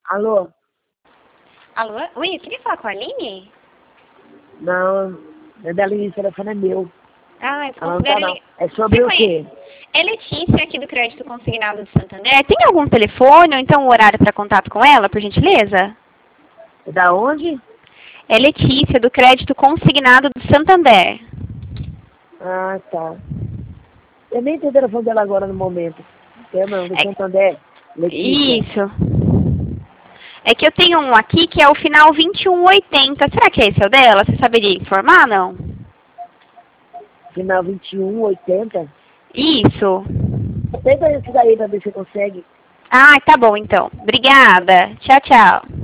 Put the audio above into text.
Alô? Alô? Oi, eu queria falar com a Aline? Não, é da Aline, o telefone é meu. Ah, eu Ela não tá, considero... não. É sobre o quê? É Letícia, aqui do Crédito Consignado de Santander. Tem algum telefone ou então um horário para contato com ela, por gentileza? É da onde? É Letícia, do Crédito Consignado de Santander. Ah, tá. Eu nem tenho o telefone dela agora no momento. Eu não, do É, Santander, Letícia. isso. É que eu tenho um aqui que é o final 2180. Será que esse é o dela? Você saberia informar, não? Final 2180. Isso. Tenta esse daí pra ver se você consegue. Ah, tá bom então. Obrigada. Tchau, tchau.